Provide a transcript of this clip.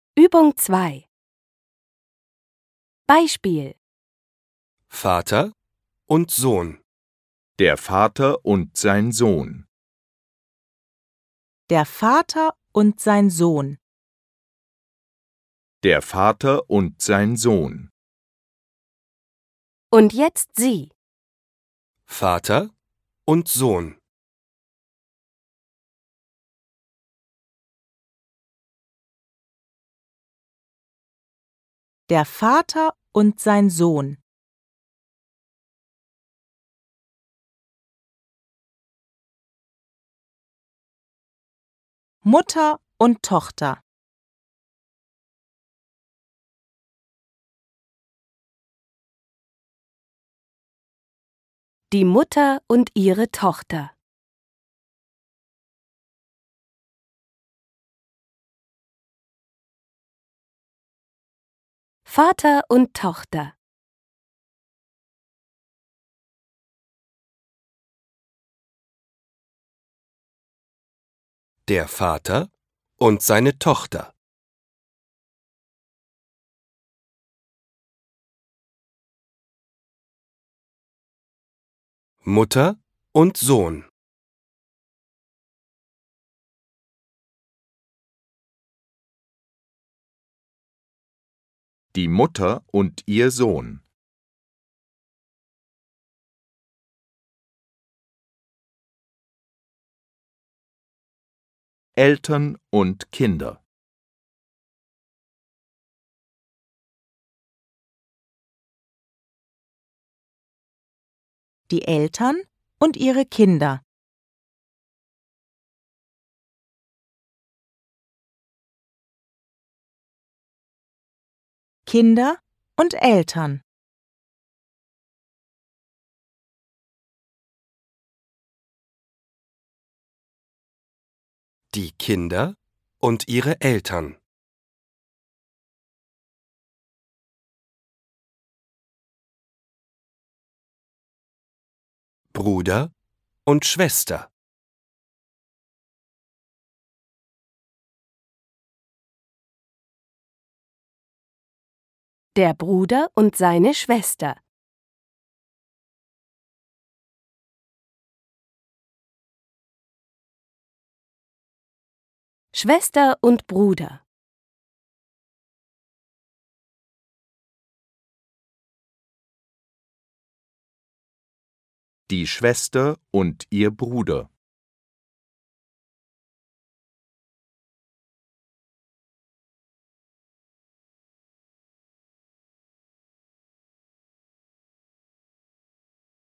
Übung 2. Beispiel: Vater und Sohn. Der Vater und sein Sohn. Der Vater und sein Sohn. Der Vater und sein Sohn. Und jetzt Sie. Vater und Sohn. Der Vater und sein Sohn. Mutter und Tochter. Die Mutter und ihre Tochter. Vater und Tochter. Der Vater und seine Tochter. Mutter und Sohn. Die Mutter und ihr Sohn. Eltern und Kinder. Die Eltern und ihre Kinder. Kinder und Eltern. Die Kinder und ihre Eltern. Bruder und Schwester. Der Bruder und seine Schwester. Schwester und Bruder. Die Schwester und ihr Bruder.